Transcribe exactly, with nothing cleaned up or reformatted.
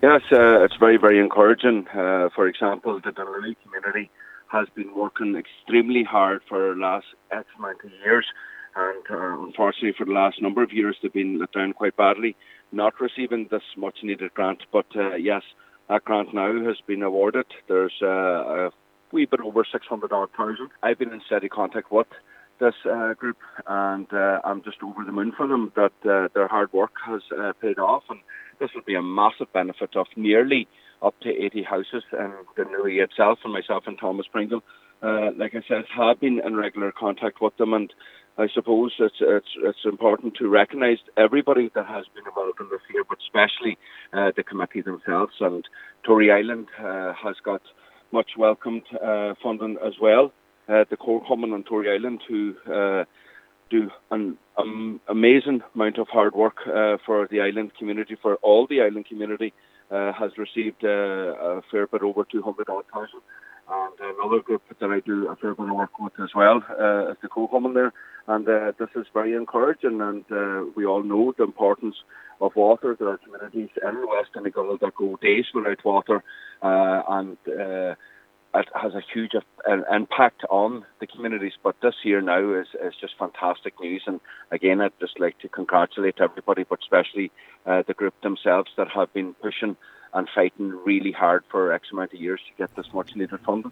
Yes, uh, it's very, very encouraging. Uh, for example, the Dunleary community has been working extremely hard for the last X amount of years, and uh, unfortunately for the last number of years they've been let down quite badly, not receiving this much needed grant. But uh, yes, that grant now has been awarded. There's uh, a wee bit over six hundred odd thousand. I've been in steady contact with this uh, group, and uh, I'm just over the moon for them that uh, their hard work has uh, paid off, and this will be a massive benefit of nearly up to eighty houses in the Newry itself. And myself and Thomas Pringle, uh, like I said, have been in regular contact with them, and I suppose it's it's it's important to recognise everybody that has been involved in this here, but especially uh, the committee themselves. And Tory Island uh, has got much welcomed uh, funding as well. Uh, the Core Common on Tory Island, who uh, do an um, amazing amount of hard work uh, for the island community, for all the island community, uh, has received uh, a fair bit over two hundred odd thousand. And another group that I do a fair bit of work with as well uh, is the Co-Common there. And uh, this is very encouraging, and uh, we all know the importance of water. There are communities in West Donegal that go days without water, uh, and uh, it has a huge uh, impact on the communities. But this year now is, is just fantastic news. And again, I'd just like to congratulate everybody, but especially uh, the group themselves that have been pushing and fighting really hard for X amount of years to get this much needed funding.